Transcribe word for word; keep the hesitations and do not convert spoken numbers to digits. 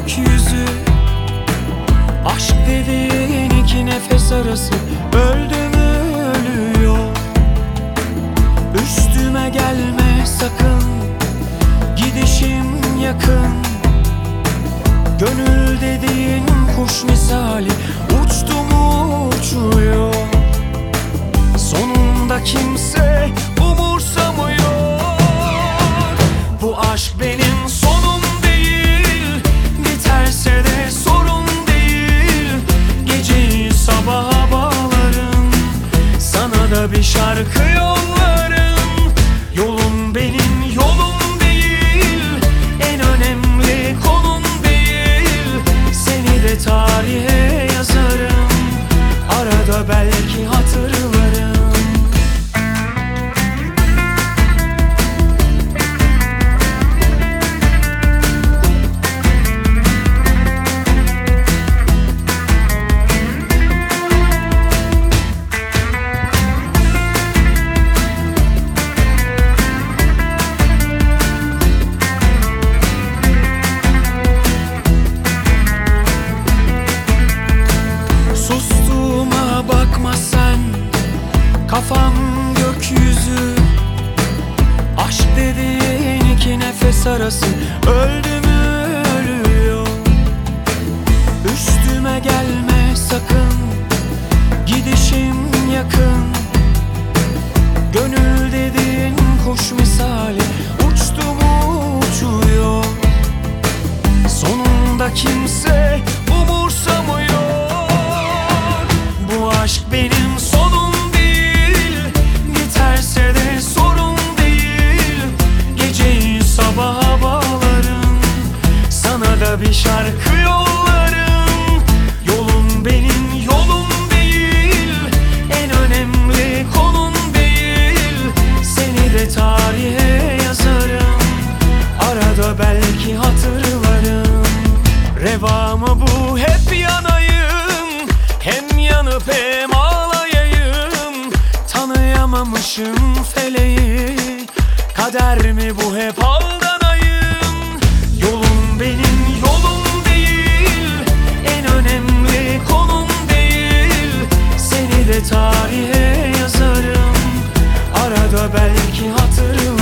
gökyüzü. Aşk dediğin iki nefes arası, öldü mü ölüyor. Üstüme gelme sakın, gidişim yakın. Gönül dediğin kuş misali, uçtu mu uçuyor. Sonunda kimse umursamıyor. Bu aşk benim sonum değil, biterse de sorun değil. Geceyi sabaha bağlarım, sana da bir şarkı yollarım. Yolun benim yolum değil, en önemli konum değil. Seni de tarihe yazarım, arada belki hatırlarım. Sustuğuma bakma sen, kafam gökyüzü. Aşk dediğin iki nefes arası, öldü mü ölüyor. Üstüme gelme sakın, gidişim yakın. Gönül dediğin kuş misali, uçtu mu uçuyor. Sonunda kimse umursamıyor. Bu aşk benim sonum değil, biterse de sorun değil. Geceyi sabaha bağlarım, sana da bir şarkı yollarım. Yolun benim yolum değil, en önemli konum değil. Seni de tarihe yazarım, arada belki hatırlarım. Reva mı bu hep yanayım, hem yanıp hem ağlayayım. Tanıyamamışım feleği, kader mi bu hep aldanayım. Yolun benim yolum değil, en önemli konum değil. Seni de tarihe yazarım, arada belki hatırlarım.